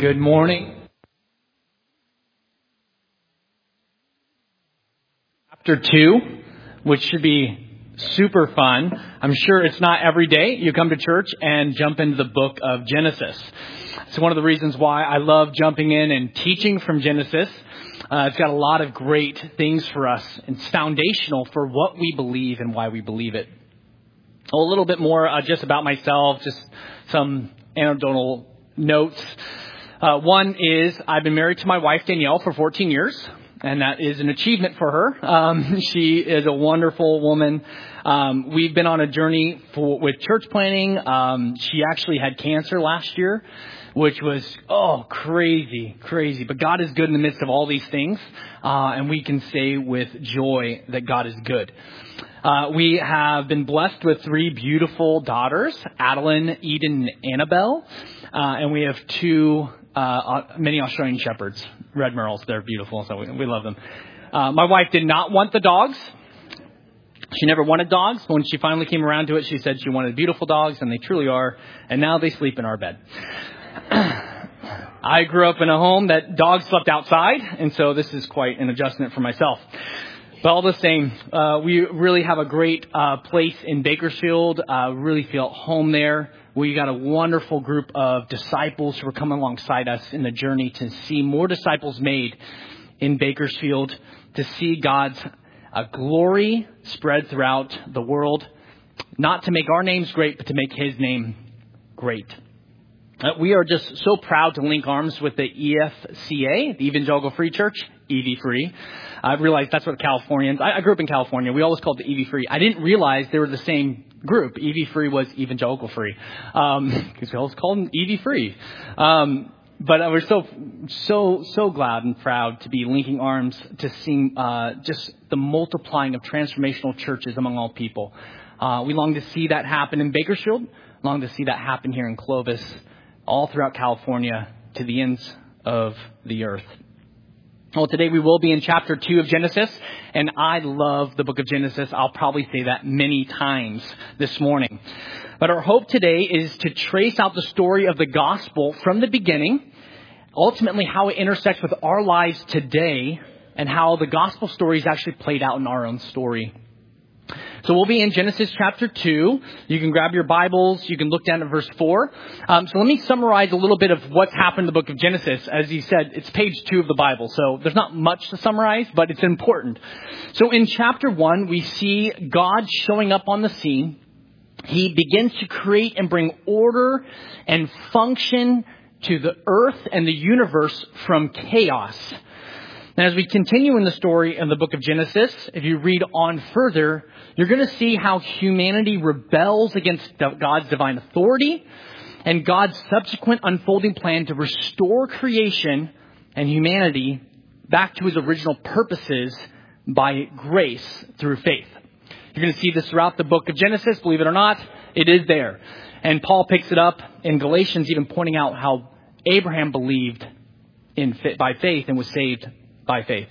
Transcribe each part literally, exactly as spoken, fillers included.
Good morning. Chapter two, which should be super fun. I'm sure it's not every day you come to church and jump into the book of Genesis. It's one of the reasons why I love jumping in and teaching from Genesis. Uh, it's got a lot of great things for us. It's foundational for what we believe and why we believe it. A little bit more uh, just about myself, just some anecdotal notes. Uh, one is I've been married to my wife, Danielle, for fourteen years, and that is an achievement for her. Um, she is a wonderful woman. Um, we've been on a journey for, with church planning. Um, she actually had cancer last year, which was, oh, crazy, crazy. But God is good in the midst of all these things, uh, and we can say with joy that God is good. Uh, we have been blessed with three beautiful daughters, Adeline, Eden, and Annabelle. Uh, and we have two uh, mini Australian Shepherds, Red Merles. They're beautiful, so we, we love them. Uh, my wife did not want the dogs. She never wanted dogs. When she finally came around to it, she said she wanted beautiful dogs, and they truly are. And now they sleep in our bed. I grew up in a home that dogs slept outside, and so this is quite an adjustment for myself. But all the same, uh, we really have a great uh, place in Bakersfield. Uh, really feel at home there. We got a wonderful group of disciples who are coming alongside us in the journey to see more disciples made in Bakersfield, to see God's uh, glory spread throughout the world, not to make our names great, but to make His name great. Uh, we are just so proud to link arms with the E F C A, the Evangelical Free Church, E V Free. I realized that's what Californians, I, I grew up in California. We always called it E V Free. I didn't realize they were the same group. E V Free was Evangelical Free. Um, because we always called them E V Free. Um, but we're so, so, so glad and proud to be linking arms to see, uh, just the multiplying of transformational churches among all people. Uh, we long to see that happen in Bakersfield, long to see that happen here in Clovis, all throughout California, to the ends of the earth. Well, today we will be in chapter two of Genesis, and I love the book of Genesis. I'll probably say that many times this morning. But our hope today is to trace out the story of the gospel from the beginning, ultimately how it intersects with our lives today, and how the gospel story is actually played out in our own story. So we'll be in Genesis chapter two. You can grab your Bibles. You can look down at verse four. Um, so let me summarize a little bit of what's happened in the book of Genesis. As he said, it's page two of the Bible. So there's not much to summarize, but it's important. So in chapter one, we see God showing up on the scene. He begins to create and bring order and function to the earth and the universe from chaos. And as we continue in the story in the book of Genesis, if you read on further, you're going to see how humanity rebels against God's divine authority and God's subsequent unfolding plan to restore creation and humanity back to His original purposes by grace through faith. You're going to see this throughout the book of Genesis. Believe it or not, it is there. And Paul picks it up in Galatians, even pointing out how Abraham believed in by faith and was saved by faith.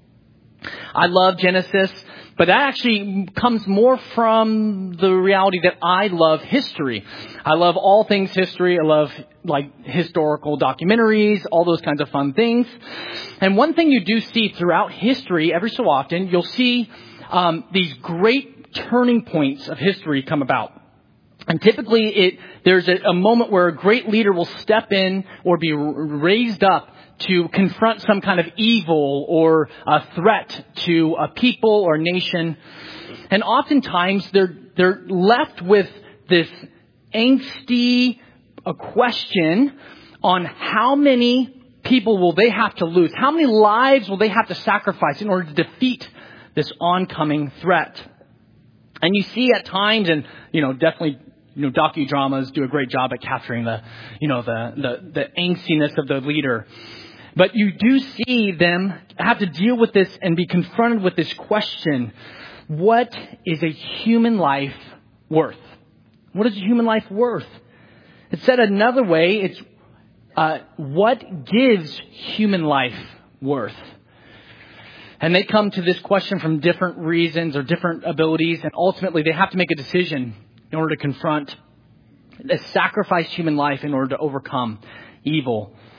I love Genesis, but that actually comes more from the reality that I love history. I love all things history. I love like historical documentaries, all those kinds of fun things. And one thing you do see throughout history, every so often, you'll see um, these great turning points of history come about. And typically, it there's a, a moment where a great leader will step in or be raised up to confront some kind of evil or a threat to a people or nation. And oftentimes they're, they're left with this angsty a question on how many people will they have to lose? How many lives will they have to sacrifice in order to defeat this oncoming threat? And you see at times, and, you know, definitely, you know, docudramas do a great job at capturing the, you know, the, the, the angstiness of the leader. But you do see them have to deal with this and be confronted with this question. What is a human life worth? What is a human life worth? It's said another way, it's uh, what gives human life worth? And they come to this question from different reasons or different abilities, and ultimately they have to make a decision in order to confront a sacrificed human life in order to overcome evil.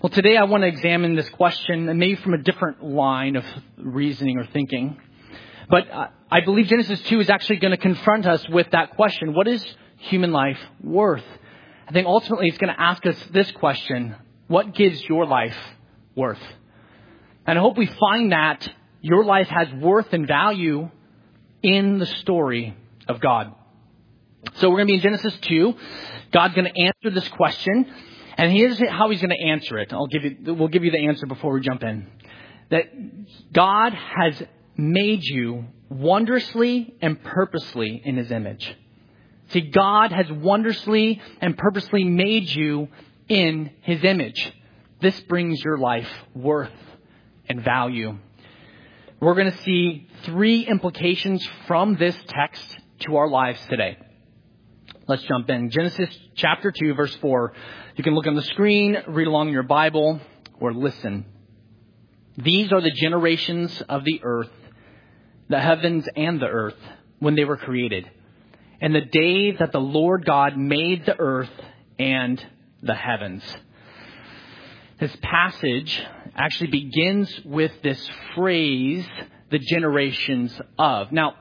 Well, today I want to examine this question, and maybe from a different line of reasoning or thinking. But I believe Genesis two is actually going to confront us with that question. What is human life worth? I think ultimately it's going to ask us this question. What gives your life worth? And I hope we find that your life has worth and value in the story of God. So we're going to be in Genesis two. God's going to answer this question. And here's how he's going to answer it. I'll give you, we'll give you the answer before we jump in. That God has made you wondrously and purposely in his image. See, God has wondrously and purposely made you in his image. This brings your life worth and value. We're going to see three implications from this text to our lives today. Let's jump in. Genesis chapter two, verse four. You can look on the screen, read along in your Bible, or listen. These are the generations of the earth, the heavens and the earth, when they were created. And the day that the Lord God made the earth and the heavens. This passage actually begins with this phrase, the generations of. Now,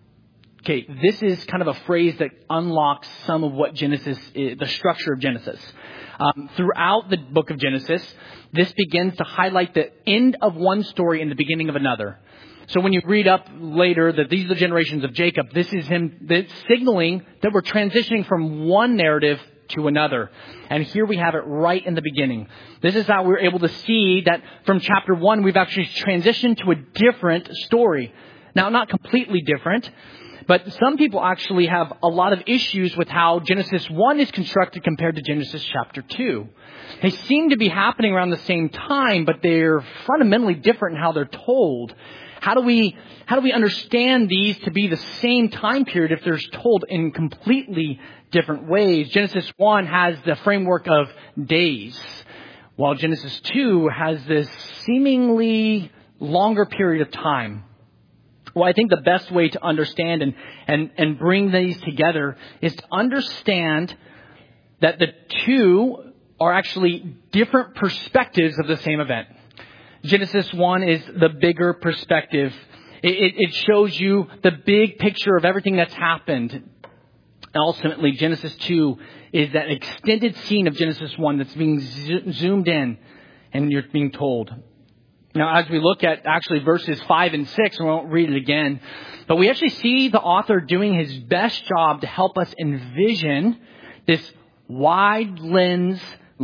okay, this is kind of a phrase that unlocks some of what Genesis is, the structure of Genesis. Um, throughout the book of Genesis, this begins to highlight the end of one story and the beginning of another. So when you read up later that these are the generations of Jacob, this is him that's signaling that we're transitioning from one narrative to another. And here we have it right in the beginning. This is how we're able to see that from chapter one, we've actually transitioned to a different story. Now, not completely different, but some people actually have a lot of issues with how Genesis one is constructed compared to Genesis chapter two. They seem to be happening around the same time, but they're fundamentally different in how they're told. How do we, how do we understand these to be the same time period if they're told in completely different ways? Genesis one has the framework of days, while Genesis two has this seemingly longer period of time. Well, I think the best way to understand and, and, and bring these together is to understand that the two are actually different perspectives of the same event. Genesis one is the bigger perspective. It, it, it shows you the big picture of everything that's happened. And ultimately, Genesis two is that extended scene of Genesis one that's being zo- zoomed in and you're being told. Now, as we look at actually verses five and six, we won't read it again, but we actually see the author doing his best job to help us envision this wide lens,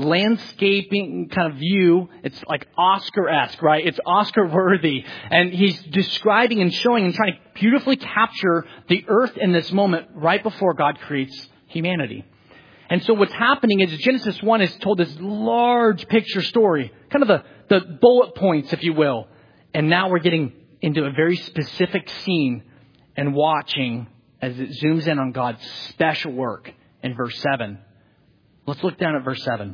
landscaping kind of view. It's like Oscar-esque, right? It's Oscar-worthy. And he's describing and showing and trying to beautifully capture the earth in this moment right before God creates humanity. And so what's happening is Genesis one is told this large picture story, kind of the, the bullet points, if you will. And now we're getting into a very specific scene and watching as it zooms in on God's special work in verse seven. Let's look down at verse seven.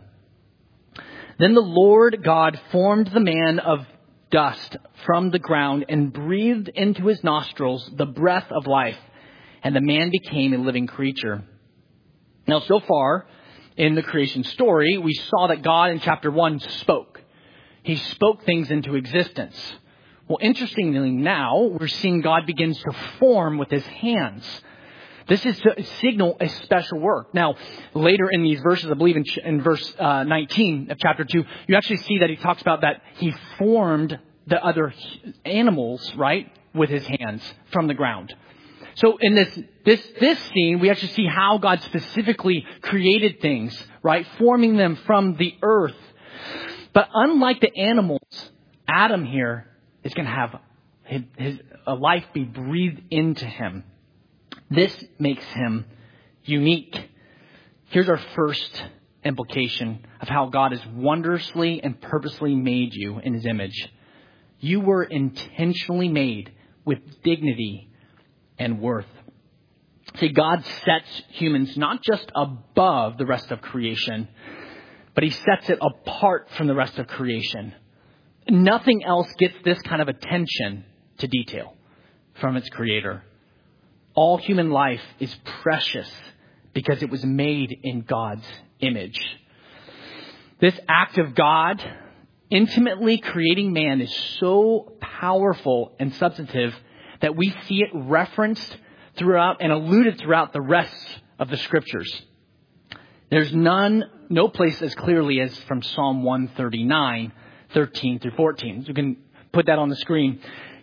Then the Lord God formed the man of dust from the ground and breathed into his nostrils the breath of life, and the man became a living creature. Now, so far in the creation story, we saw that God in chapter one spoke. He spoke things into existence. Well, interestingly now, we're seeing God begins to form with his hands. This is to signal a special work. Now, later in these verses, I believe in, in verse uh, nineteen of chapter two, you actually see that he talks about that he formed the other animals, right, with his hands from the ground. So in this, this, this scene, we actually see how God specifically created things, right? Forming them from the earth. But unlike the animals, Adam here is going to have his, his a life be breathed into him. This makes him unique. Here's our first implication of how God has wondrously and purposely made you in his image. You were intentionally made with dignity and worth. See, God sets humans not just above the rest of creation, but he sets it apart from the rest of creation. Nothing else gets this kind of attention to detail from its creator. All human life is precious because it was made in God's image. This act of God intimately creating man is so powerful and substantive that we see it referenced throughout and alluded throughout the rest of the scriptures. There's none, no place as clearly as from Psalm one thirty-nine, thirteen through fourteen. So you can put that on the screen.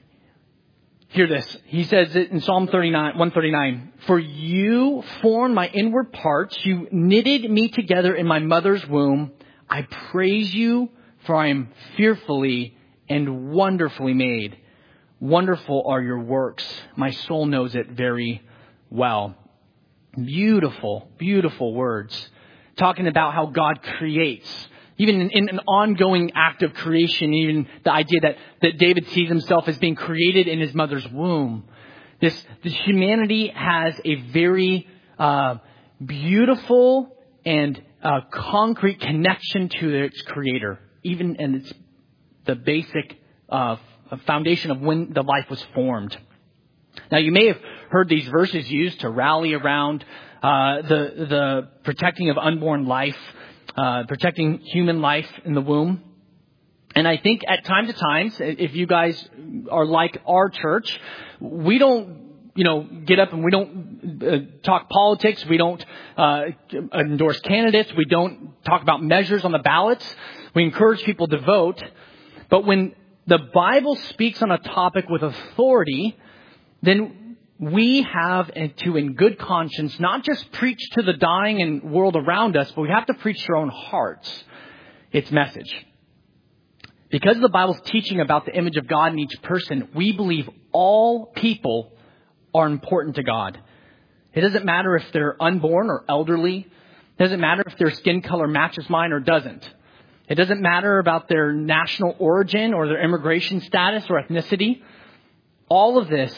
Hear this. He says it in Psalm thirty-nine, one thirty-nine. For you formed my inward parts. You knitted me together in my mother's womb. I praise you, for I am fearfully and wonderfully made. Wonderful are your works. My soul knows it very well. Beautiful, beautiful words. Talking about how God creates. Even in, in an ongoing act of creation, even the idea that, that David sees himself as being created in his mother's womb. This, this humanity has a very uh, beautiful and uh, concrete connection to its creator. Even in its the basic uh, foundation of when the life was formed. Now, you may have heard these verses used to rally around uh, the the protecting of unborn life, uh, protecting human life in the womb. And I think at time to times, if you guys are like our church, we don't, you know, get up and we don't uh, talk politics. We don't uh, endorse candidates. We don't talk about measures on the ballots. We encourage people to vote. But when the Bible speaks on a topic with authority, then we have to, in good conscience, not just preach to the dying and world around us, but we have to preach to our own hearts its message. Because the Bible's teaching about the image of God in each person, we believe all people are important to God. It doesn't matter if they're unborn or elderly. It doesn't matter if their skin color matches mine or doesn't. It doesn't matter about their national origin or their immigration status or ethnicity. All of this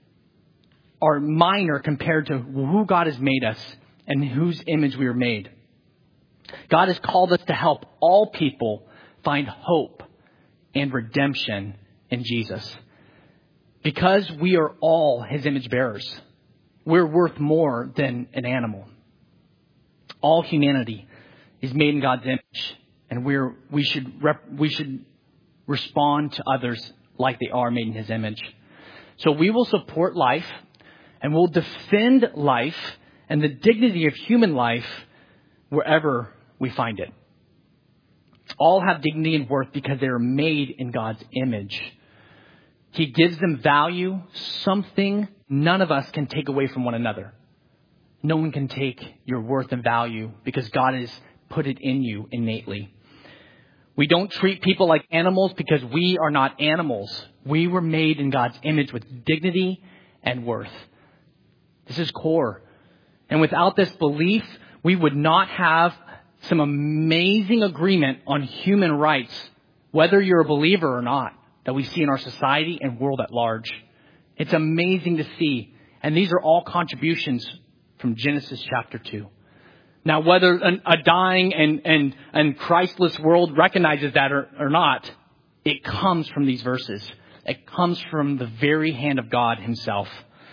are minor compared to who God has made us and whose image we are made. God has called us to help all people find hope and redemption in Jesus. Because we are all his image bearers, we're worth more than an animal. All humanity is made in God's image. And we're, we should rep, we should respond to others like they are made in his image. So we will support life and we'll defend life and the dignity of human life wherever we find it. All have dignity and worth because they are made in God's image. He gives them value, something none of us can take away from one another. No one can take your worth and value because God has put it in you innately. We don't treat people like animals because we are not animals. We were made in God's image with dignity and worth. This is core. And without this belief, we would not have some amazing agreement on human rights, whether you're a believer or not, that we see in our society and world at large. It's amazing to see. And these are all contributions from Genesis chapter two. Now, whether a dying and, and, and Christless world recognizes that or, or not, it comes from these verses. It comes from the very hand of God himself.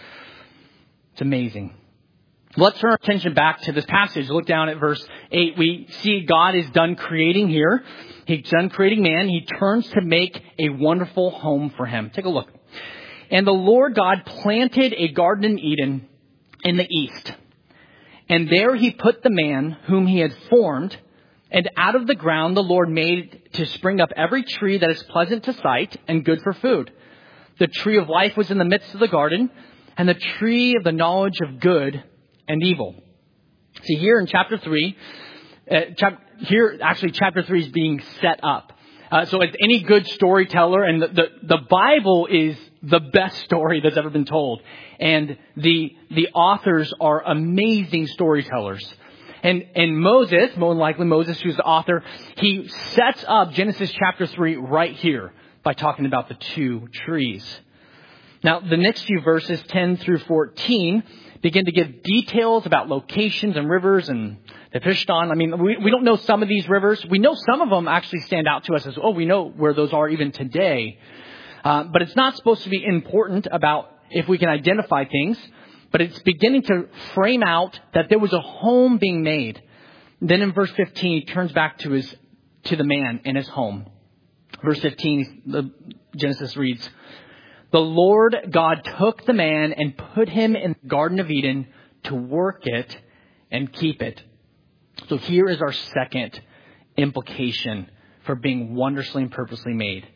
It's amazing. Let's turn our attention back to this passage. Look down at verse eight. We see God is done creating here. He's done creating man. He turns to make a wonderful home for him. Take a look. And the Lord God planted a garden in Eden in the east. And there he put the man whom he had formed, and out of the ground the Lord made to spring up every tree that is pleasant to sight and good for food. The tree of life was in the midst of the garden, and the tree of the knowledge of good and evil. See, here in chapter three, uh, chap- here actually chapter three is being set up. Uh, so as any good storyteller, and the, the, the Bible is the best story that's ever been told. And the the authors are amazing storytellers. And and Moses, more than likely Moses, who's the author, he sets up Genesis chapter three right here by talking about the two trees. Now, the next few verses, ten through fourteen, begin to give details about locations and rivers and the Pishon. I mean, we, we don't know some of these rivers. We know some of them actually stand out to us as, oh, we know where those are even today. Uh, but it's not supposed to be important about if we can identify things. But it's beginning to frame out that there was a home being made. Then in verse fifteen, he turns back to his to the man in his home. Verse fifteen, the Genesis reads, "The Lord God took the man and put him in the Garden of Eden to work it and keep it." So here is our second implication for being wondrously and purposely made.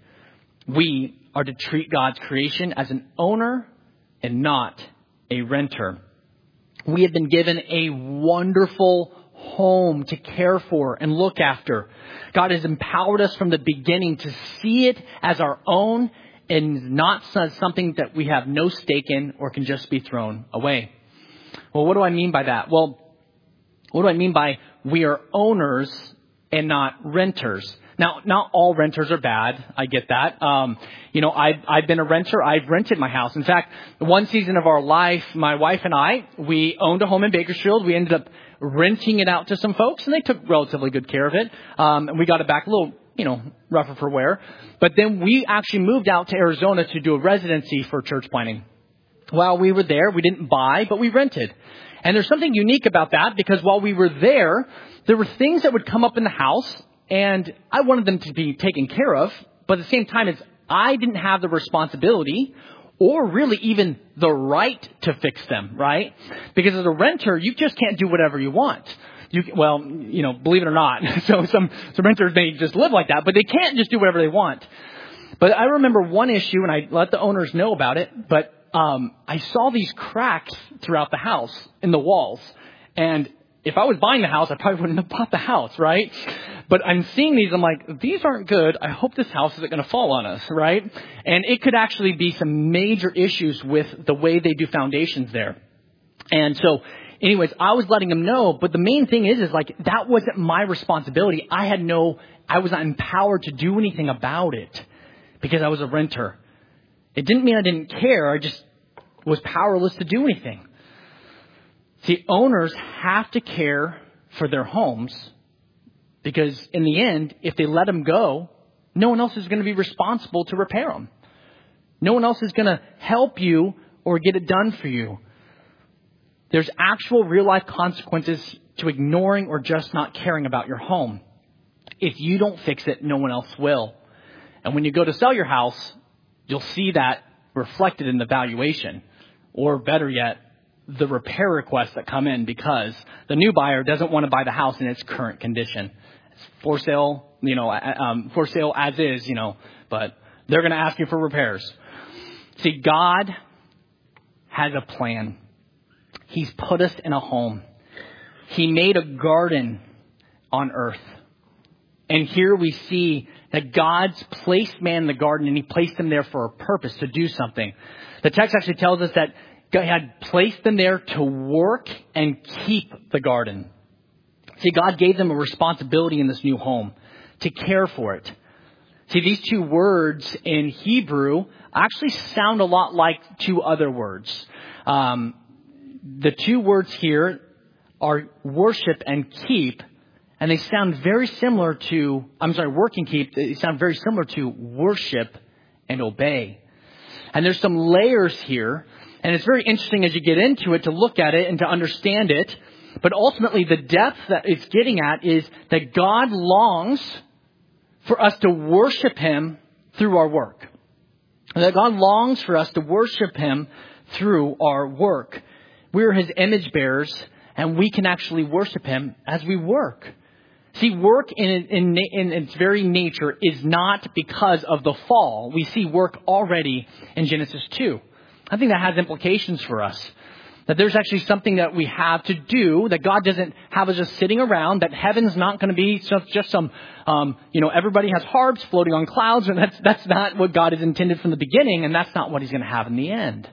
We are to treat God's creation as an owner and not a renter. We have been given a wonderful home to care for and look after. God has empowered us from the beginning to see it as our own and not something that we have no stake in or can just be thrown away. Well, what do I mean by that? Well, what do I mean by we are owners and not renters? Now, not all renters are bad. I get that. Um, you know, I've, I've been a renter. I've rented my house. In fact, one season of our life, my wife and I, we owned a home in Bakersfield. We ended up renting it out to some folks, and they took relatively good care of it. Um, and we got it back a little, you know, rougher for wear. But then we actually moved out to Arizona to do a residency for church planting. While we were there, we didn't buy, but we rented. And there's something unique about that because while we were there, there were things that would come up in the house, and I wanted them to be taken care of. But at the same time, it's I didn't have the responsibility or really even the right to fix them, right? Because as a renter, you just can't do whatever you want. You, well, you know, believe it or not. So some, some renters may just live like that, but they can't just do whatever they want. But I remember one issue, and I let the owners know about it, but um, I saw these cracks throughout the house in the walls. And if I was buying the house, I probably wouldn't have bought the house, right? But I'm seeing these, I'm like, these aren't good. I hope this house isn't going to fall on us, right? And it could actually be some major issues with the way they do foundations there. And so, anyways, I was letting them know, but the main thing is, is like, that wasn't my responsibility. I had no, I was not empowered to do anything about it because I was a renter. It didn't mean I didn't care. I just was powerless to do anything. See, owners have to care for their homes because in the end, if they let them go, no one else is going to be responsible to repair them. No one else is going to help you or get it done for you. There's actual real life consequences to ignoring or just not caring about your home. If you don't fix it, no one else will. And when you go to sell your house, you'll see that reflected in the valuation, or better yet, the repair requests that come in because the new buyer doesn't want to buy the house in its current condition. It's for sale, you know, um, for sale as is, you know, but they're going to ask you for repairs. See, God has a plan. He's put us in a home. He made a garden on earth. And here we see that God's placed man in the garden, and he placed him there for a purpose, to do something. The text actually tells us that God had placed them there to work and keep the garden. See, God gave them a responsibility in this new home to care for it. See, these two words in Hebrew actually sound a lot like two other words. Um, the two words here are worship and keep, and they sound very similar to, I'm sorry, work and keep, they sound very similar to worship and obey. And there's some layers here. And it's very interesting as you get into it to look at it and to understand it. But ultimately, the depth that it's getting at is that God longs for us to worship him through our work. And that God longs for us to worship him through our work. We're his image bearers, and we can actually worship him as we work. See, work in, in, in its very nature is not because of the fall. We see work already in Genesis two. I think that has implications for us. That there's actually something that we have to do, that God doesn't have us just sitting around, that heaven's not going to be just some, um, you know, everybody has harps floating on clouds, and that's, that's not what God has intended from the beginning, and that's not what he's going to have in the end.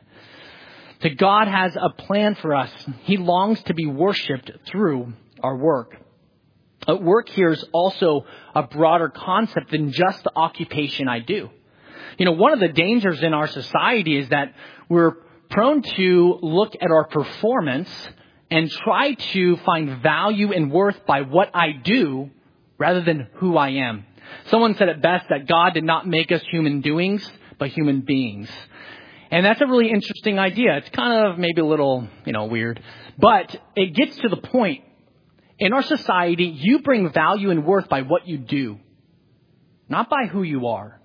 That God has a plan for us. He longs to be worshipped through our work. Uh, work here is also a broader concept than just the occupation I do. You know, one of the dangers in our society is that we're prone to look at our performance and try to find value and worth by what I do rather than who I am. Someone said it best that God did not make us human doings, but human beings. And that's a really interesting idea. It's kind of maybe a little, you know, weird, but it gets to the point. In our society, you bring value and worth by what you do. not by who you are.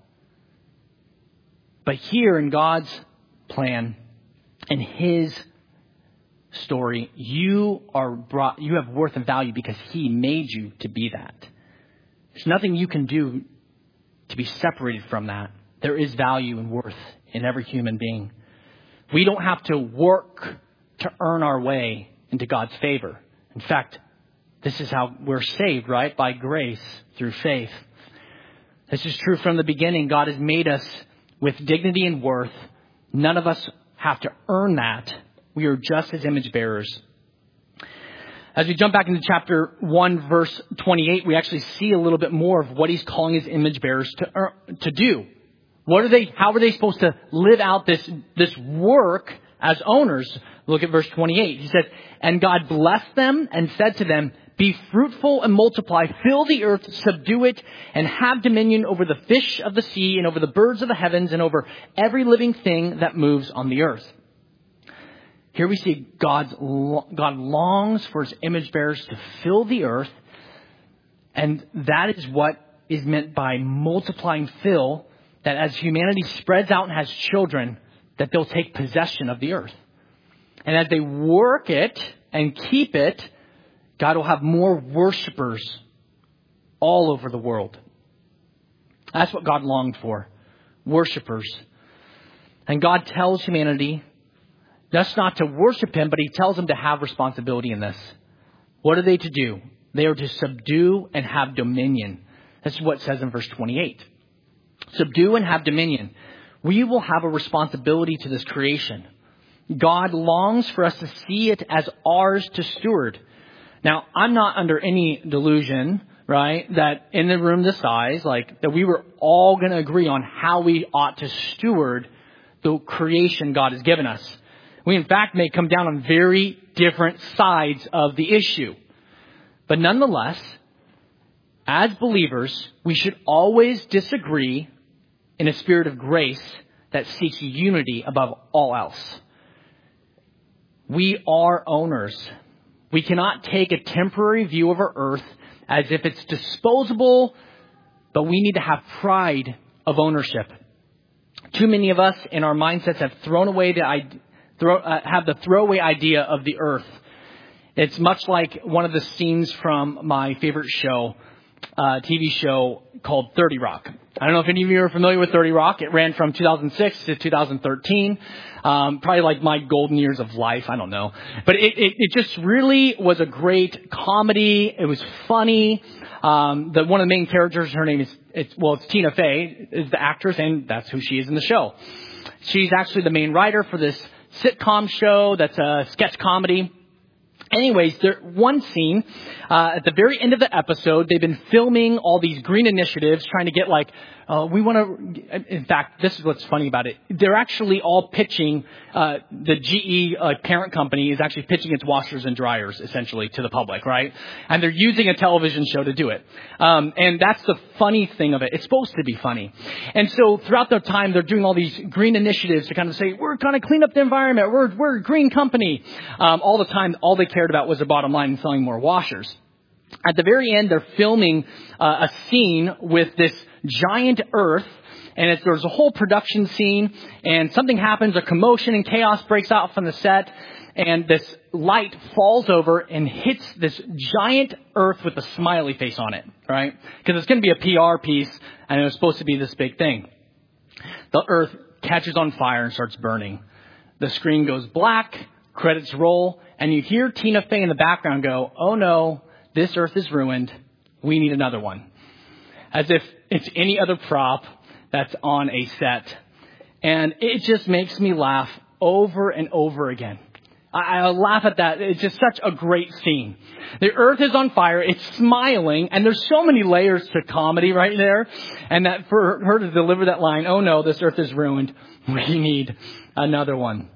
But here in God's plan, in His story, you are brought, you have worth and value because He made you to be that. There's nothing you can do to be separated from that. There is value and worth in every human being. We don't have to work to earn our way into God's favor. In fact, this is how we're saved, right? By grace through faith. This is true from the beginning. God has made us with dignity and worth. None of us have to earn that. We are just His image bearers. As we jump back into chapter one, verse twenty-eight, we actually see a little bit more of what He's calling His image bearers to earn, to do. What are they? How are they supposed to live out this this work as owners? Look at verse twenty-eight. He says, "And God blessed them and said to them, 'Be fruitful and multiply, fill the earth, subdue it, and have dominion over the fish of the sea and over the birds of the heavens and over every living thing that moves on the earth.'" Here we see God's, God longs for His image bearers to fill the earth. And that is what is meant by multiplying fill, that as humanity spreads out and has children, that they'll take possession of the earth. And as they work it and keep it, God will have more worshipers all over the world. That's what God longed for. Worshipers. And God tells humanity just not to worship Him, but He tells them to have responsibility in this. What are they to do? They are to subdue and have dominion. This is what it says in verse twenty-eight. Subdue and have dominion. We will have a responsibility to this creation. God longs for us to see it as ours to steward. Now, I'm not under any delusion, right, that in the room this size, like that we were all going to agree on how we ought to steward the creation God has given us. We, in fact, may come down on very different sides of the issue. But nonetheless, as believers, we should always disagree in a spirit of grace that seeks unity above all else. We are owners. We cannot take a temporary view of our earth as if it's disposable, but we need to have pride of ownership. Too many of us in our mindsets have thrown away the idea, throw, uh, have the throwaway idea of the earth. It's much like one of the scenes from my favorite show, uh, T V show called thirty Rock. I don't know if any of you are familiar with thirty Rock. It ran from two thousand six to two thousand thirteen. Um, probably like my golden years of life. I don't know. But it, it, it just really was a great comedy. It was funny. Um, the, one of the main characters, her name is, it's, well, it's Tina Fey, is the actress, and that's who she is in the show. She's actually the main writer for this sitcom show that's a sketch comedy. Anyways, there one scene, uh, at the very end of the episode, they've been filming all these green initiatives, trying to get like, uh, we want to, in fact, this is what's funny about it. They're actually all pitching, uh, the G E uh, parent company is actually pitching its washers and dryers, essentially, to the public, right? And they're using a television show to do it. Um, and that's the funny thing of it. It's supposed to be funny. And so throughout the time, they're doing all these green initiatives to kind of say, we're going to clean up the environment. We're, we're a green company. Um, all the time, all they cared about was their bottom line and selling more washers. At the very end, they're filming uh, a scene with this giant earth, and it's, there's a whole production scene, and something happens, a commotion and chaos breaks out from the set, and this light falls over and hits this giant earth with a smiley face on it, right? Because it's going to be a P R piece, and it was supposed to be this big thing. The earth catches on fire and starts burning. The screen goes black, credits roll, and you hear Tina Fey in the background go, "Oh no, this earth is ruined. We need another one." As if it's any other prop that's on a set. And it just makes me laugh over and over again. I, I laugh at that. It's just such a great scene. The earth is on fire. It's smiling. And there's so many layers to comedy right there. And that for her to deliver that line, "Oh no, this earth is ruined. We need another one."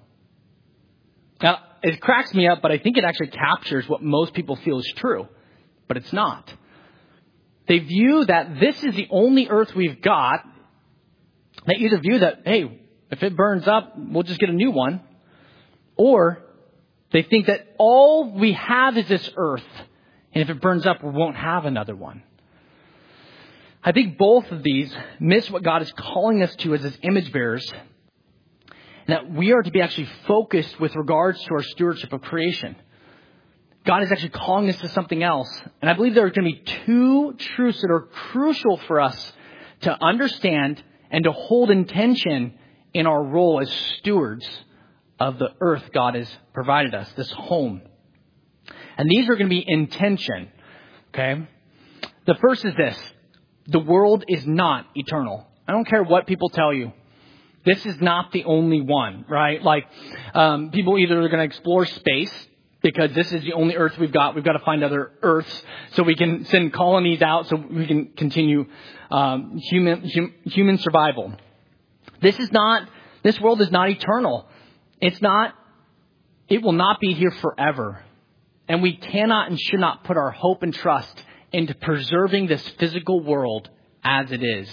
Now, it cracks me up, but I think it actually captures what most people feel is true. But it's not. They view that this is the only earth we've got. They either view that, hey, if it burns up, we'll just get a new one. Or they think that all we have is this earth. And if it burns up, we won't have another one. I think both of these miss what God is calling us to as His image bearers, and that we are to be actually focused with regards to our stewardship of creation. God is actually calling us to something else. And I believe there are going to be two truths that are crucial for us to understand and to hold in tension in our role as stewards of the earth God has provided us, this home. And these are going to be in tension. Okay? The first is this. The world is not eternal. I don't care what people tell you. This is not the only one, right? Like, um, people either are going to explore space because this is the only Earth we've got. We've got to find other Earths so we can send colonies out so we can continue um, human hum, human survival. This is not. This world is not eternal. It's not. It will not be here forever, and we cannot and should not put our hope and trust into preserving this physical world as it is.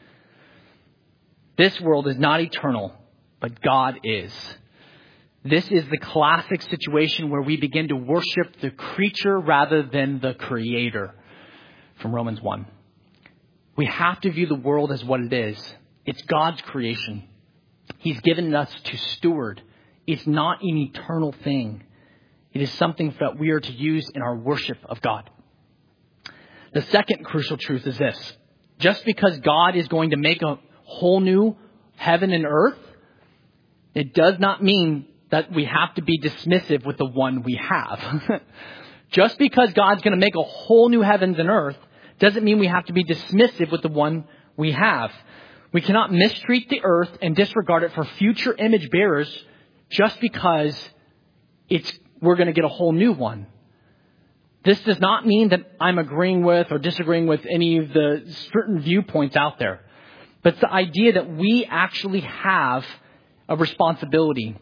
This world is not eternal, but God is. This is the classic situation where we begin to worship the creature rather than the creator. From Romans one. We have to view the world as what it is. It's God's creation. He's given us to steward. It's not an eternal thing. It is something that we are to use in our worship of God. The second crucial truth is this. Just because God is going to make a whole new heaven and earth, it does not mean that we have to be dismissive with the one we have. Just because God's going to make a whole new heavens and earth doesn't mean we have to be dismissive with the one we have. We cannot mistreat the earth and disregard it for future image bearers just because it's we're going to get a whole new one. This does not mean that I'm agreeing with or disagreeing with any of the certain viewpoints out there. But it's the idea that we actually have a responsibility.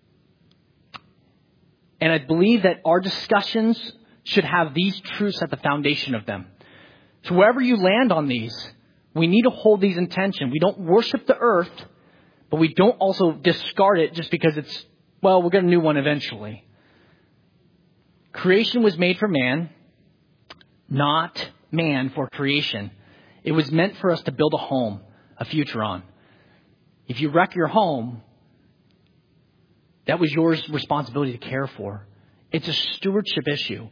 And I believe that our discussions should have these truths at the foundation of them. So wherever you land on these, we need to hold these in tension. We don't worship the earth, but we don't also discard it just because it's, well, we'll get a new one eventually. Creation was made for man, not man for creation. It was meant for us to build a home, a future on. If you wreck your home, that was your responsibility to care for. It's a stewardship issue.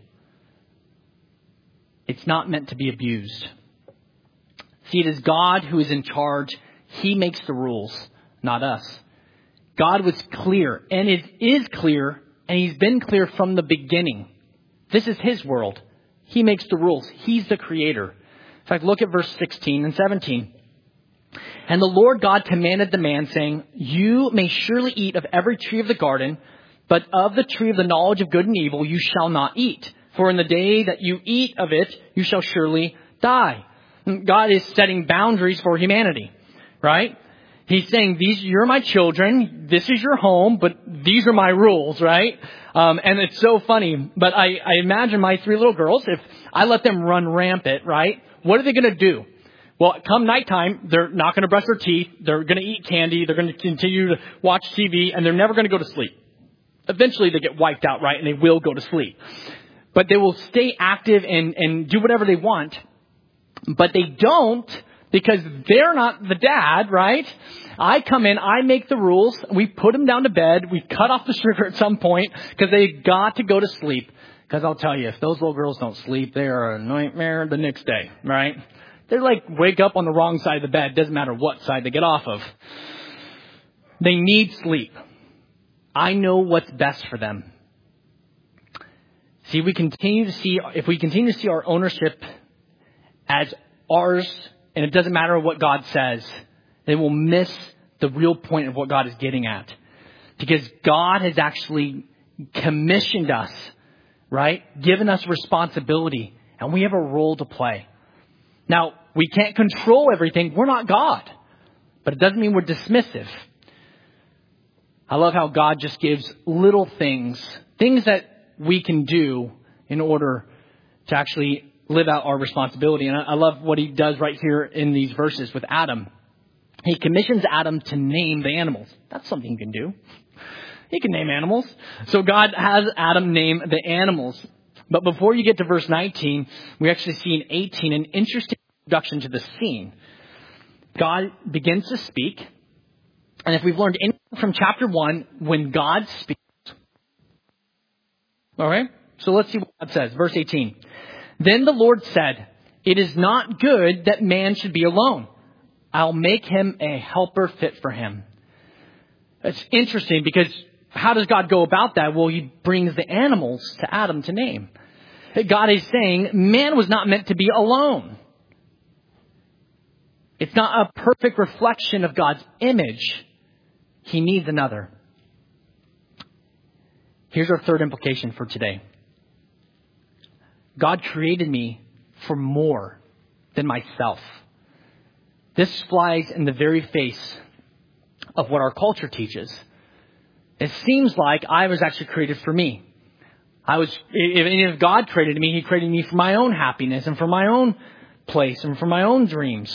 It's not meant to be abused. See, it is God who is in charge. He makes the rules, not us. God was clear, and it is clear, and He's been clear from the beginning. This is His world. He makes the rules. He's the creator. In fact, look at verse sixteen and seventeen. And the Lord God commanded the man, saying, you may surely eat of every tree of the garden, but of the tree of the knowledge of good and evil you shall not eat. For in the day that you eat of it, you shall surely die. God is setting boundaries for humanity, right? He's saying, these, you're my children, this is your home, but these are my rules, right? Um, and it's so funny, but I, I imagine my three little girls, if I let them run rampant, right? What are they going to do? Well, come nighttime, they're not going to brush their teeth. They're going to eat candy. They're going to continue to watch T V, and they're never going to go to sleep. Eventually, they get wiped out, right? And they will go to sleep. But they will stay active and, and do whatever they want. But they don't because they're not the dad, right? I come in, I make the rules. We put them down to bed. We cut off the sugar at some point because they got to go to sleep. Because I'll tell you, if those little girls don't sleep, they are a nightmare the next day, right? They're like wake up on the wrong side of the bed. Doesn't matter what side they get off of. They need sleep. I know what's best for them. See, we continue to see, if we continue to see our ownership as ours, and it doesn't matter what God says, then we'll miss the real point of what God is getting at. Because God has actually commissioned us, right? Given us responsibility, and we have a role to play. Now, we can't control everything. We're not God. But it doesn't mean we're dismissive. I love how God just gives little things, things that we can do in order to actually live out our responsibility. And I love what He does right here in these verses with Adam. He commissions Adam to name the animals. That's something you can do. He can name animals. So God has Adam name the animals. But before you get to verse nineteen, we actually see in eighteen an interesting introduction to the scene. God begins to speak. And if we've learned anything from chapter one, when God speaks. All right. So let's see what God says. Verse eighteen. Then the Lord said, it is not good that man should be alone. I'll make him a helper fit for him. It's interesting because how does God go about that? Well, he brings the animals to Adam to name. God is saying man was not meant to be alone. It's not a perfect reflection of God's image. He needs another. Here's our third implication for today. God created me for more than myself. This flies in the very face of what our culture teaches. It seems like I was actually created for me. I was, if God created me, He created me for my own happiness and for my own place and for my own dreams.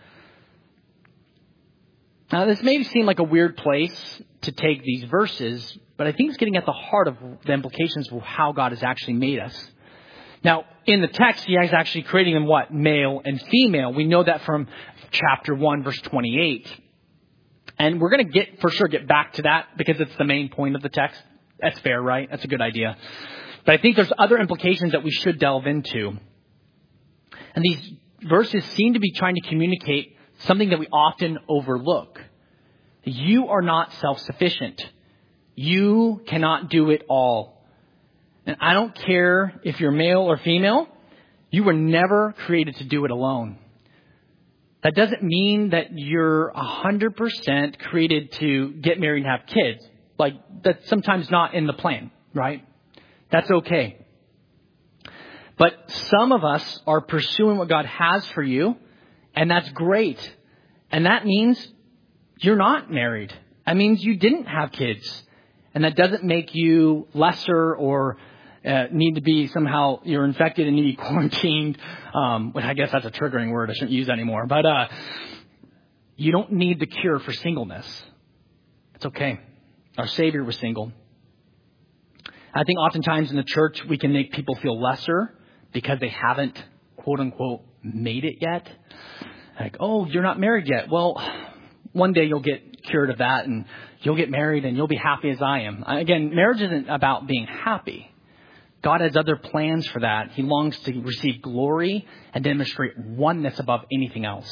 Now, this may seem like a weird place to take these verses, but I think it's getting at the heart of the implications of how God has actually made us. Now, in the text, He is actually creating them what? Male and female. We know that from chapter one, verse twenty-eight. And we're going to get, for sure, get back to that because it's the main point of the text. That's fair, right? That's a good idea. But I think there's other implications that we should delve into. And these verses seem to be trying to communicate something that we often overlook. You are not self-sufficient. You cannot do it all. And I don't care if you're male or female. You were never created to do it alone. That doesn't mean that you're one hundred percent created to get married and have kids. Like, that's sometimes not in the plan, right? That's okay. But some of us are pursuing what God has for you, and that's great. And that means you're not married. That means you didn't have kids. And that doesn't make you lesser or uh, need to be somehow you're infected and need to be quarantined. Um, I guess that's a triggering word. I shouldn't use that anymore. But uh, you don't need the cure for singleness. It's okay. Our Savior was single. I think oftentimes in the church we can make people feel lesser because they haven't, quote unquote, made it yet. Like, oh, you're not married yet. Well, one day you'll get cured of that and you'll get married and you'll be happy as I am. Again, marriage isn't about being happy. God has other plans for that. He longs to receive glory and demonstrate oneness above anything else.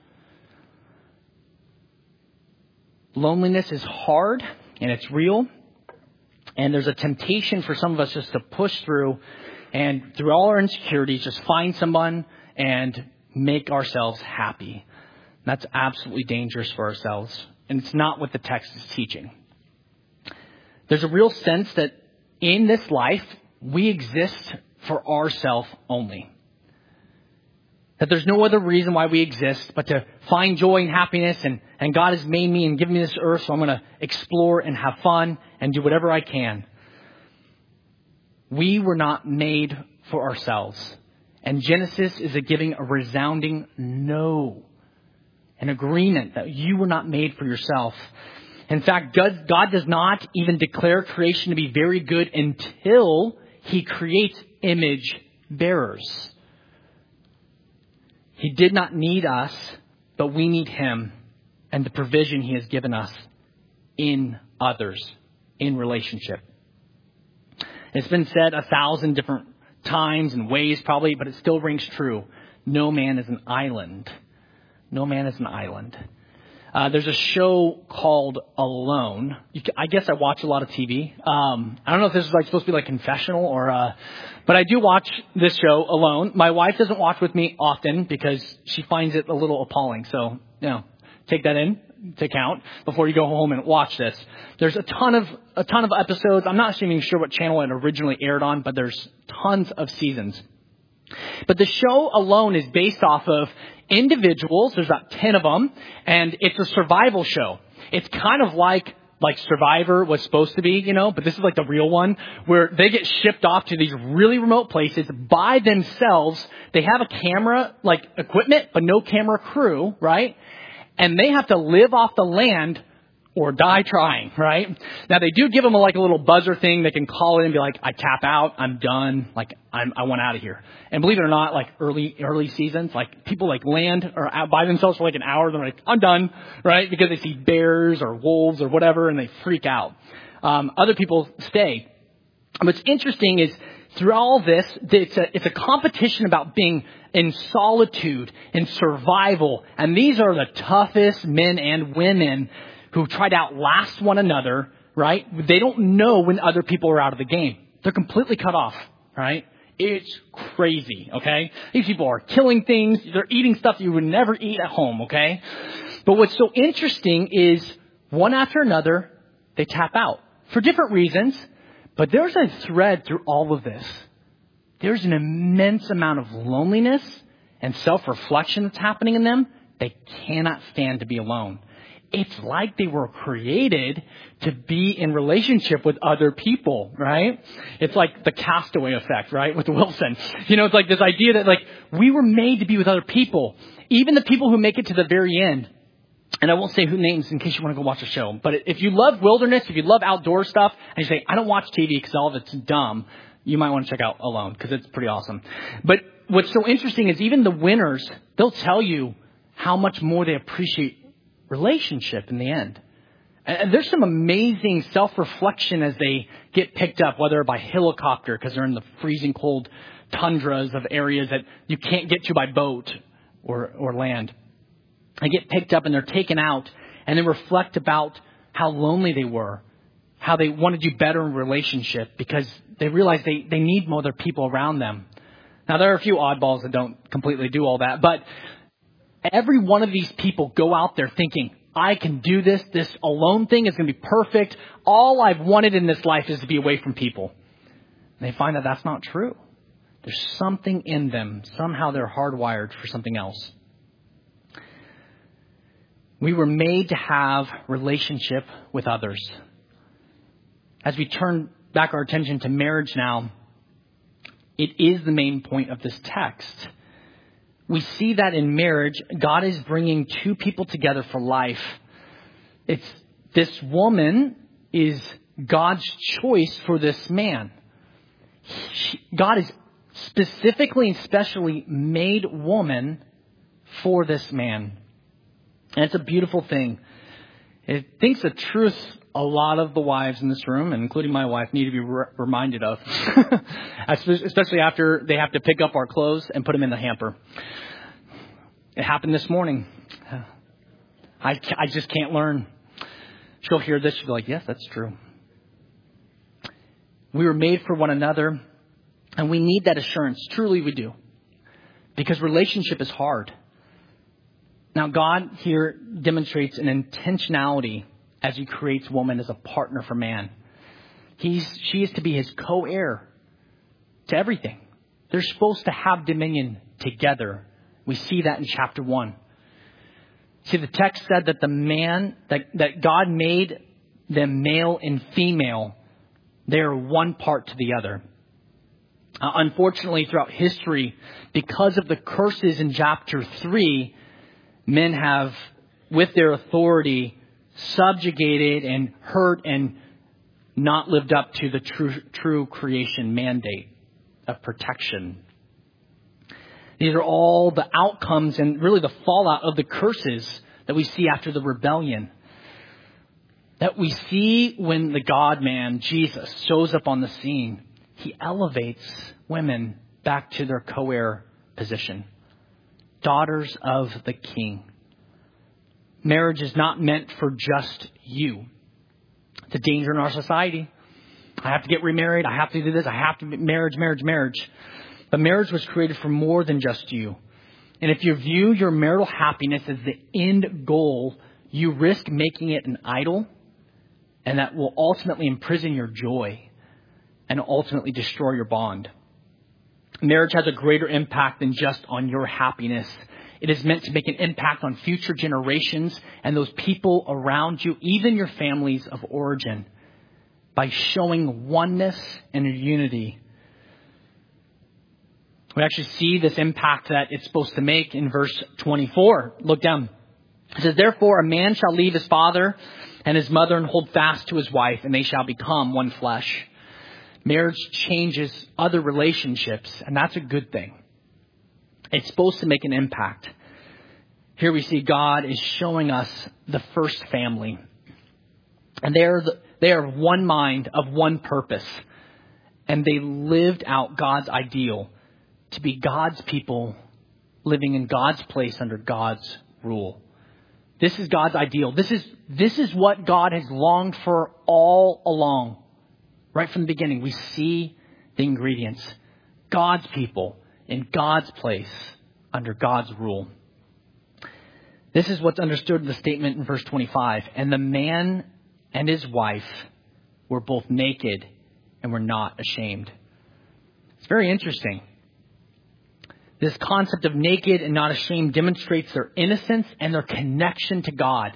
Loneliness is hard and it's real. And there's a temptation for some of us just to push through and through all our insecurities, just find someone and make ourselves happy. That's absolutely dangerous for ourselves. And it's not what the text is teaching. There's a real sense that in this life, we exist for ourselves only. That there's no other reason why we exist but to find joy and happiness. And, and God has made me and given me this earth, so I'm going to explore and have fun and do whatever I can. We were not made for ourselves. And Genesis is a giving a resounding no. An agreement that you were not made for yourself. In fact, God, God does not even declare creation to be very good until He creates image bearers. He did not need us, but we need Him and the provision He has given us in others, in relationship. It's been said a thousand different times and ways probably, but it still rings true. No man is an island. No man is an island. Uh, there's a show called Alone. You can, I guess I watch a lot of T V. Um, I don't know if this is like supposed to be like confessional or, uh, but I do watch this show Alone. My wife doesn't watch with me often because she finds it a little appalling. So, you know, take that in to account before you go home and watch this. There's a ton of a ton of episodes. I'm not even sure what channel it originally aired on, but there's tons of seasons. But the show Alone is based off of individuals. There's about ten of them, and it's a survival show. It's kind of like like Survivor was supposed to be, you know, but this is like the real one where they get shipped off to these really remote places by themselves. They have a camera, like equipment, but no camera crew, right? And they have to live off the land or die trying, right? Now they do give them a, like a little buzzer thing. They can call in and be like, I tap out, I'm done, like I'm, I want out of here. And believe it or not, like early, early seasons, like people like land or out by themselves for like an hour. They're like, I'm done, right? Because they see bears or wolves or whatever and they freak out. Um, other people stay. What's interesting is through all this, it's a, it's a competition about being in solitude, in survival. And these are the toughest men and women who try to outlast one another, right? They don't know when other people are out of the game. They're completely cut off, right? It's crazy, okay? These people are killing things. They're eating stuff you would never eat at home, okay? But what's so interesting is one after another, they tap out for different reasons. But there's a thread through all of this. There's an immense amount of loneliness and self-reflection that's happening in them. They cannot stand to be alone. It's like they were created to be in relationship with other people, right? It's like the Castaway effect, right? With Wilson. You know, it's like this idea that like we were made to be with other people. Even the people who make it to the very end. And I won't say who names in case you want to go watch a show. But if you love wilderness, if you love outdoor stuff, and you say, I don't watch T V because all of it's dumb, you might want to check out Alone because it's pretty awesome. But what's so interesting is even the winners, they'll tell you how much more they appreciate relationship in the end. And there's some amazing self-reflection as they get picked up, whether by helicopter because they're in the freezing cold tundras of areas that you can't get to by boat or, or land. They get picked up and they're taken out and they reflect about how lonely they were, how they want to do better in relationship because they realize they, they need more other people around them. Now, there are a few oddballs that don't completely do all that, but every one of these people go out there thinking, I can do this. This alone thing is going to be perfect. All I've wanted in this life is to be away from people. And they find that that's not true. There's something in them. Somehow they're hardwired for something else. We were made to have relationship with others. As we turn back our attention to marriage now, it is the main point of this text. We see that in marriage, God is bringing two people together for life. It's this woman is God's choice for this man. She, God has specifically and specially made woman for this man. And it's a beautiful thing. I think the truth a lot of the wives in this room, and including my wife, need to be re- reminded of. Especially after they have to pick up our clothes and put them in the hamper. It happened this morning. I, I just can't learn. She'll hear this. She'll be like, yes, that's true. We were made for one another, and we need that assurance. Truly we do. Because relationship is hard. Now, God here demonstrates an intentionality as he creates woman as a partner for man. He's, she is to be his co-heir to everything. They're supposed to have dominion together. We see that in chapter one. See, the text said that the man, that, that God made them male and female. They are one part to the other. Uh, unfortunately, throughout history, because of the curses in chapter three, men have, with their authority, subjugated and hurt and not lived up to the true, true creation mandate of protection. These are all the outcomes and really the fallout of the curses that we see after the rebellion. That we see when the God-man, Jesus, shows up on the scene. He elevates women back to their co-heir position. Daughters of the King. Marriage is not meant for just you. It's a danger in our society. I have to get remarried. I have to do this. I have to marriage, marriage, marriage. But marriage was created for more than just you. And if you view your marital happiness as the end goal, you risk making it an idol, and that will ultimately imprison your joy and ultimately destroy your bond. Marriage has a greater impact than just on your happiness. It is meant to make an impact on future generations and those people around you, even your families of origin, by showing oneness and unity. We actually see this impact that it's supposed to make in verse twenty-four. Look down. It says, therefore, a man shall leave his father and his mother and hold fast to his wife, and they shall become one flesh. Marriage changes other relationships, and that's a good thing. It's supposed to make an impact. Here we see God is showing us the first family. And they are, the, they are one mind of one purpose. And they lived out God's ideal to be God's people living in God's place under God's rule. This is God's ideal. This is, this is what God has longed for all along. Right from the beginning, we see the ingredients. God's people in God's place under God's rule. This is what's understood in the statement in verse twenty-five. And the man and his wife were both naked and were not ashamed. It's very interesting. This concept of naked and not ashamed demonstrates their innocence and their connection to God.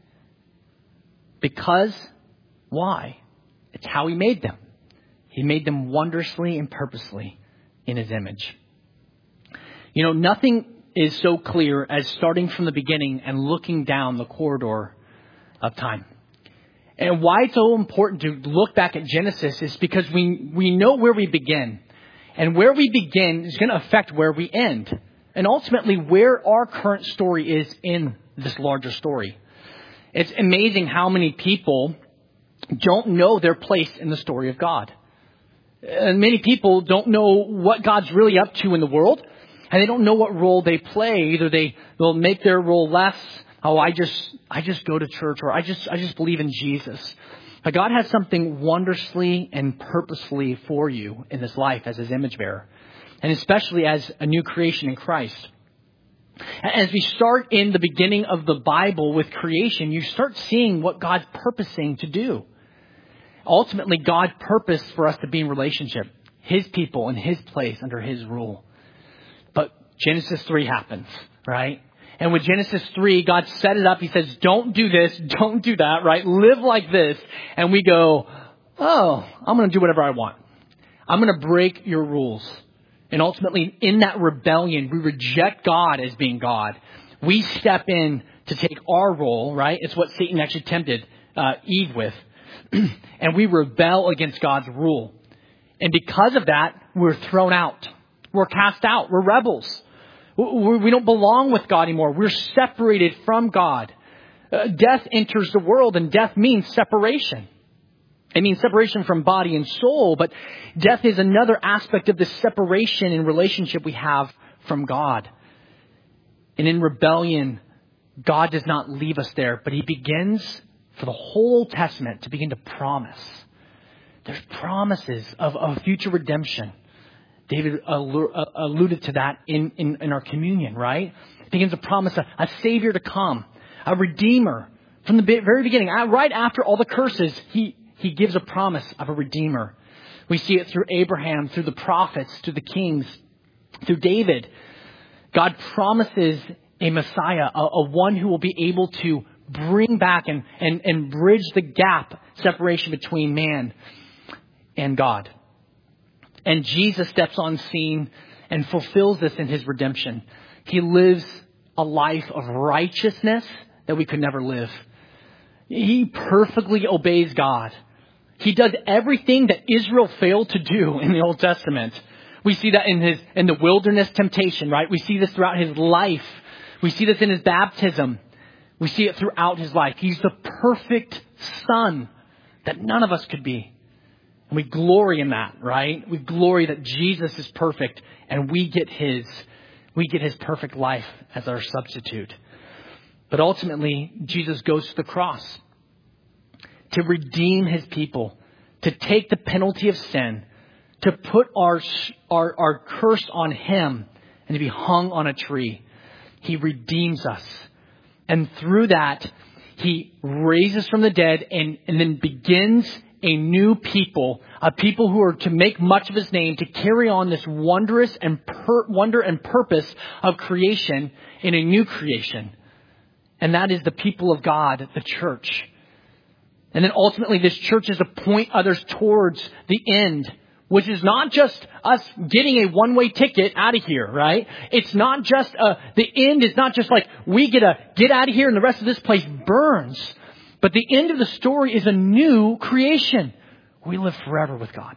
Because, why? It's how He made them. He made them wondrously and purposely in His image. You know, nothing is so clear as starting from the beginning and looking down the corridor of time. And why it's so important to look back at Genesis is because we, we know where we begin. And where we begin is going to affect where we end. And ultimately where our current story is in this larger story. It's amazing how many people don't know their place in the story of God. And many people don't know what God's really up to in the world. And they don't know what role they play. Either they, they'll make their role less. Oh, I just, I just go to church, or I just, I just believe in Jesus. But God has something wondrously and purposefully for you in this life as His image bearer. And especially as a new creation in Christ. As we start in the beginning of the Bible with creation, you start seeing what God's purposing to do. Ultimately, God purposed for us to be in relationship. His people in His place under His rule. But Genesis three happens, right? And with Genesis three, God set it up. He says, don't do this, don't do that, right? Live like this. And we go, oh, I'm going to do whatever I want. I'm going to break your rules. And ultimately, in that rebellion, we reject God as being God. We step in to take our role, right? It's what Satan actually tempted uh, Eve with. And we rebel against God's rule. And because of that, we're thrown out. We're cast out. We're rebels. We don't belong with God anymore. We're separated from God. Uh, death enters the world, and death means separation. It means separation from body and soul, but death is another aspect of the separation in relationship we have from God. And in rebellion, God does not leave us there, but He begins for the whole Old Testament to begin to promise. There's promises of, of future redemption. David alluded to that in, in, in our communion, right? He begins to promise a, a Savior to come, a Redeemer. From the very beginning, right after all the curses, he, he gives a promise of a Redeemer. We see it through Abraham, through the prophets, through the kings, through David. God promises a Messiah, a, a one who will be able to bring back and, and, and bridge the gap, separation between man and God. And Jesus steps on scene and fulfills this in His redemption. He lives a life of righteousness that we could never live. He perfectly obeys God. He does everything that Israel failed to do in the Old Testament. We see that in his in the wilderness temptation, right? We see this throughout His life. We see this in His baptism. We see it throughout His life. He's the perfect Son that none of us could be. And we glory in that, right? We glory that Jesus is perfect and we get His, we get His perfect life as our substitute. But ultimately, Jesus goes to the cross to redeem His people, to take the penalty of sin, to put our, our, our curse on Him and to be hung on a tree. He redeems us. And through that, He raises from the dead and, and then begins a new people, a people who are to make much of His name, to carry on this wondrous and per, wonder and purpose of creation in a new creation. And that is the people of God, the church. And then ultimately this church is to point others towards the end which is not just us getting a one-way ticket out of here, right? It's not just, uh, the end is not just like we get a get out of here and the rest of this place burns. But the end of the story is a new creation. We live forever with God.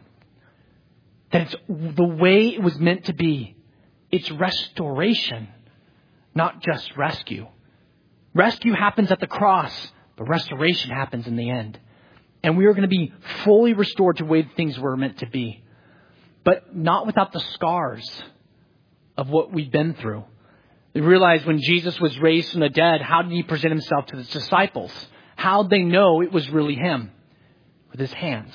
That it's the way it was meant to be. It's restoration, not just rescue. Rescue happens at the cross, but restoration happens in the end. And we are going to be fully restored to the way things were meant to be. But not without the scars of what we've been through. We realize when Jesus was raised from the dead, how did he present himself to his disciples? How'd they know it was really him? With his hands.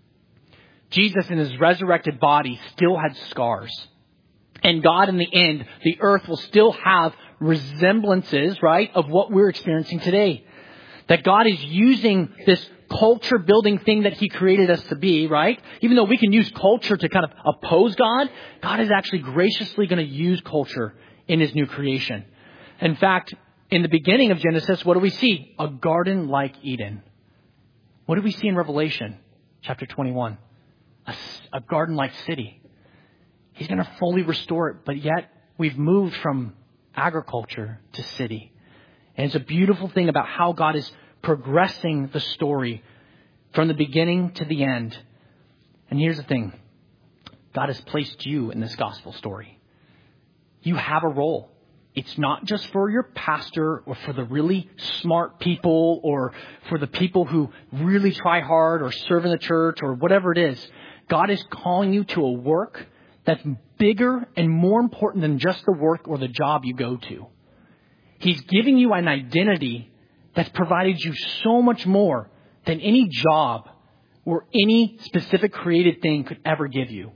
Jesus in his resurrected body still had scars. And God in the end, the earth will still have resemblances, right, of what we're experiencing today. That God is using this culture building thing that he created us to be, right? Even though we can use culture to kind of oppose God, God is actually graciously going to use culture in his new creation. In fact, in the beginning of Genesis, what do we see? A garden like Eden. What do we see in Revelation chapter twenty-one? A, a garden like city. He's going to fully restore it, but yet we've moved from agriculture to city. And it's a beautiful thing about how God is progressing the story from the beginning to the end. And here's the thing. God has placed you in this gospel story. You have a role. It's not just for your pastor or for the really smart people or for the people who really try hard or serve in the church or whatever it is. God is calling you to a work that's bigger and more important than just the work or the job you go to. He's giving you an identity that's provided you so much more than any job or any specific created thing could ever give you.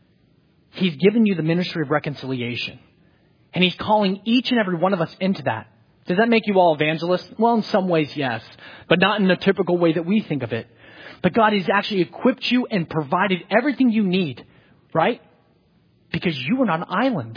He's given you the ministry of reconciliation. And he's calling each and every one of us into that. Does that make you all evangelists? Well, in some ways, yes. But not in the typical way that we think of it. But God has actually equipped you and provided everything you need, right? Because you are not an island.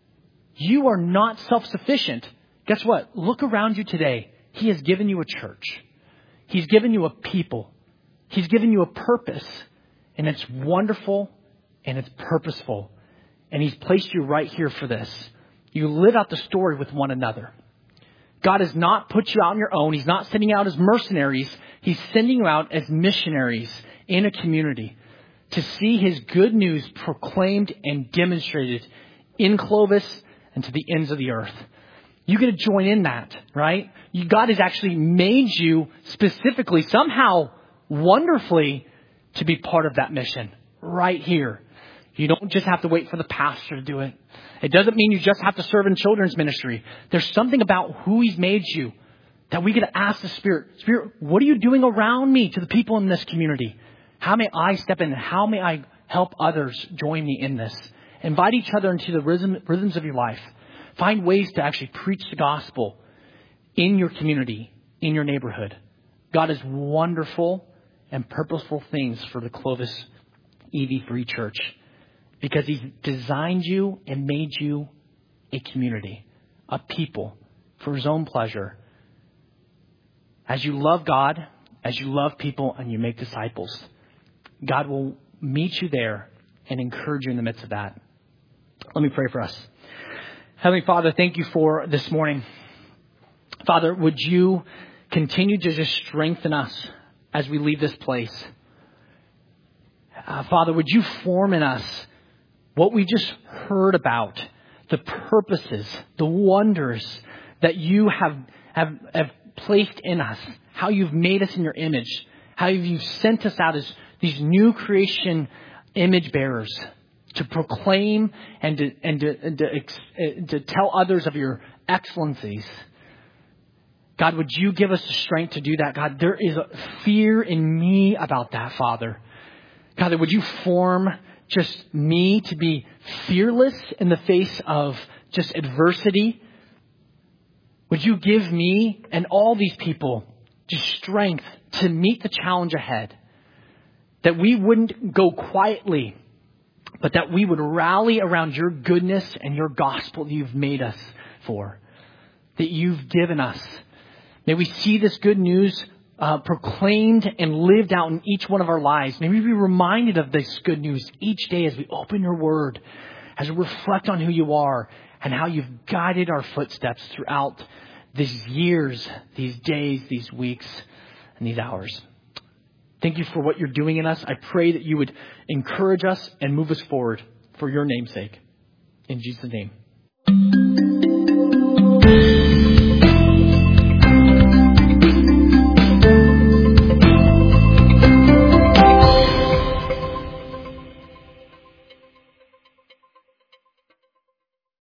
You are not self-sufficient. Guess what? Look around you today. He has given you a church. He's given you a people. He's given you a purpose. And it's wonderful and it's purposeful. And he's placed you right here for this. You live out the story with one another. God has not put you out on your own. He's not sending you out as mercenaries. He's sending you out as missionaries in a community to see his good news proclaimed and demonstrated in Clovis and to the ends of the earth. You get to join in that, right? You, God has actually made you specifically, somehow, wonderfully, to be part of that mission right here. You don't just have to wait for the pastor to do it. It doesn't mean you just have to serve in children's ministry. There's something about who he's made you that we get to ask the Spirit, Spirit, what are you doing around me to the people in this community? How may I step in? How may I help others join me in this? Invite each other into the rhythm, rhythms of your life. Find ways to actually preach the gospel in your community, in your neighborhood. God has wonderful and purposeful things for the Clovis E V Free Church because he's designed you and made you a community, a people for his own pleasure. As you love God, as you love people and you make disciples, God will meet you there and encourage you in the midst of that. Let me pray for us. Heavenly Father, thank you for this morning. Father, would you continue to just strengthen us as we leave this place? Uh, Father, would you form in us what we just heard about, the purposes, the wonders that you have, have, have placed in us, how you've made us in your image, how you've sent us out as these new creation image bearers to proclaim and to, and to, and to, to tell others of your excellencies. God, would you give us the strength to do that? God, there is a fear in me about that, Father. God, would you form just me to be fearless in the face of just adversity? Would you give me and all these people just strength to meet the challenge ahead? That we wouldn't go quietly, but that we would rally around your goodness and your gospel that you've made us for, that you've given us. May we see this good news uh, proclaimed and lived out in each one of our lives. May we be reminded of this good news each day as we open your word, as we reflect on who you are and how you've guided our footsteps throughout these years, these days, these weeks, and these hours. Thank you for what you're doing in us. I pray that you would encourage us and move us forward for your name's sake. In Jesus' name.